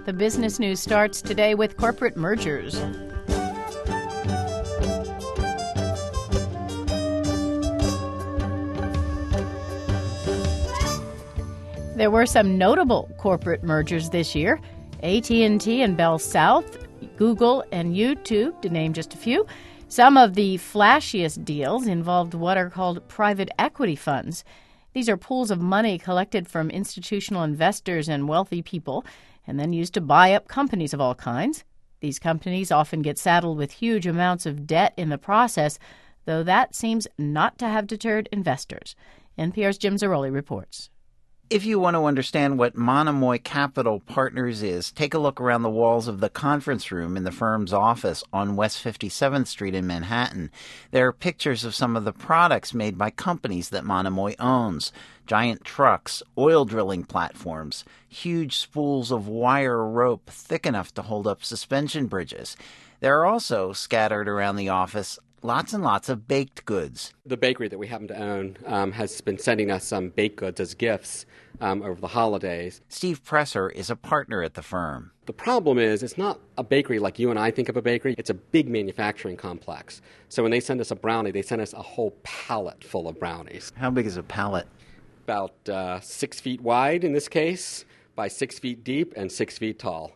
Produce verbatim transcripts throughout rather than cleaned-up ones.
The business news starts today with corporate mergers. There were some notable corporate mergers this year. A T and T and Bell South, Google and YouTube, to name just a few. Some of the flashiest deals involved what are called private equity funds. These are pools of money collected from institutional investors and wealthy people and then used to buy up companies of all kinds. These companies often get saddled with huge amounts of debt in the process, though that seems not to have deterred investors. N P R's Jim Zarroli reports. If you want to understand what Monomoy Capital Partners is, take a look around the walls of the conference room in the firm's office on West fifty-seventh Street in Manhattan. There are pictures of some of the products made by companies that Monomoy owns. Giant trucks, oil drilling platforms, huge spools of wire rope thick enough to hold up suspension bridges. There are also, scattered around the office, lots and lots of baked goods. The bakery that we happen to own um, has been sending us some baked goods as gifts um, over the holidays. Steve Presser is a partner at the firm. The problem is it's not a bakery like you and I think of a bakery. It's a big manufacturing complex. So when they send us a brownie, they send us a whole pallet full of brownies. How big is a pallet? About uh, six feet wide in this case, by six feet deep and six feet tall.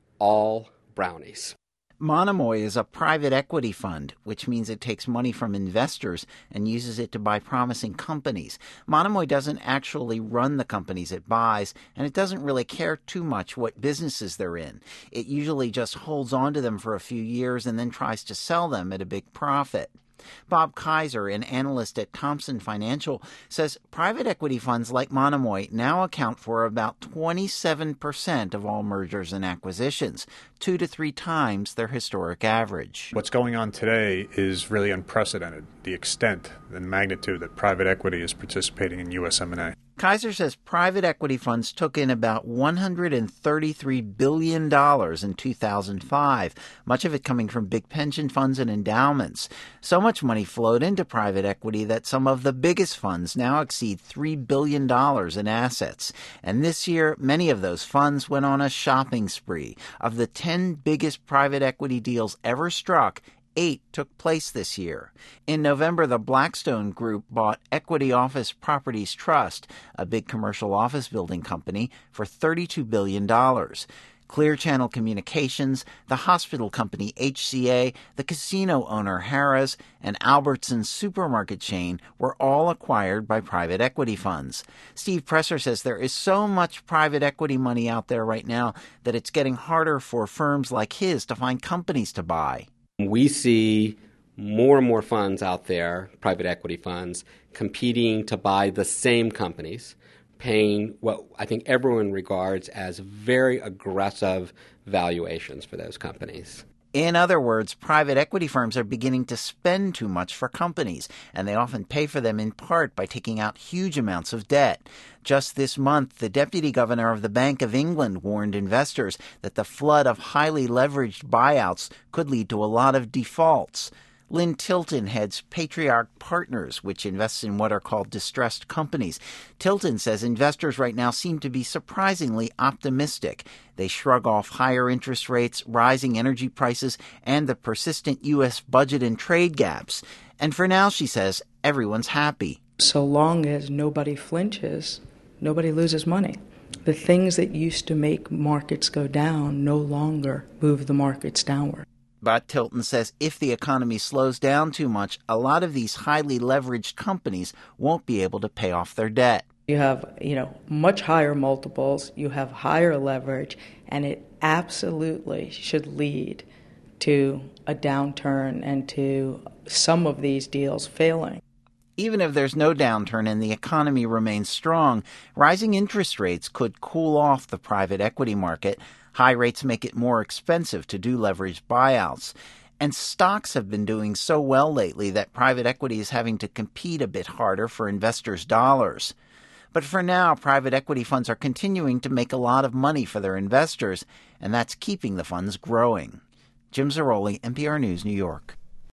All brownies. Monomoy is a private equity fund, which means it takes money from investors and uses it to buy promising companies. Monomoy doesn't actually run the companies it buys, and it doesn't really care too much what businesses they're in. It usually just holds on to them for a few years and then tries to sell them at a big profit. Bob Kaiser, an analyst at Thomson Financial, says private equity funds like Monomoy now account for about twenty-seven percent of all mergers and acquisitions, two to three times their historic average. What's going on today is really unprecedented, the extent and magnitude that private equity is participating in U S M and A. Kaiser says private equity funds took in about one hundred thirty-three billion dollars in two thousand five, much of it coming from big pension funds and endowments. So much money flowed into private equity that some of the biggest funds now exceed three billion dollars in assets. And this year, many of those funds went on a shopping spree. Of the ten biggest private equity deals ever struck, Eight took place this year. In November, the Blackstone Group bought Equity Office Properties Trust, a big commercial office building company, for thirty-two billion dollars. Clear Channel Communications, the hospital company H C A, the casino owner Harrah's, and Albertsons supermarket chain were all acquired by private equity funds. Steve Presser says there is so much private equity money out there right now that it's getting harder for firms like his to find companies to buy. We see more and more funds out there, private equity funds, competing to buy the same companies, paying what I think everyone regards as very aggressive valuations for those companies. In other words, private equity firms are beginning to spend too much for companies, and they often pay for them in part by taking out huge amounts of debt. Just this month, the deputy governor of the Bank of England warned investors that the flood of highly leveraged buyouts could lead to a lot of defaults. Lynn Tilton heads Patriarch Partners, which invests in what are called distressed companies. Tilton says investors right now seem to be surprisingly optimistic. They shrug off higher interest rates, rising energy prices, and the persistent U S budget and trade gaps. And for now, she says, everyone's happy. So long as nobody flinches, nobody loses money. The things that used to make markets go down no longer move the markets downward. But Tilton says if the economy slows down too much, a lot of these highly leveraged companies won't be able to pay off their debt. You have, you know, much higher multiples, you have higher leverage, and it absolutely should lead to a downturn and to some of these deals failing. Even if there's no downturn and the economy remains strong, rising interest rates could cool off the private equity market. High rates make it more expensive to do leveraged buyouts. And stocks have been doing so well lately that private equity is having to compete a bit harder for investors' dollars. But for now, private equity funds are continuing to make a lot of money for their investors, and that's keeping the funds growing. Jim Zarroli, N P R News, New York.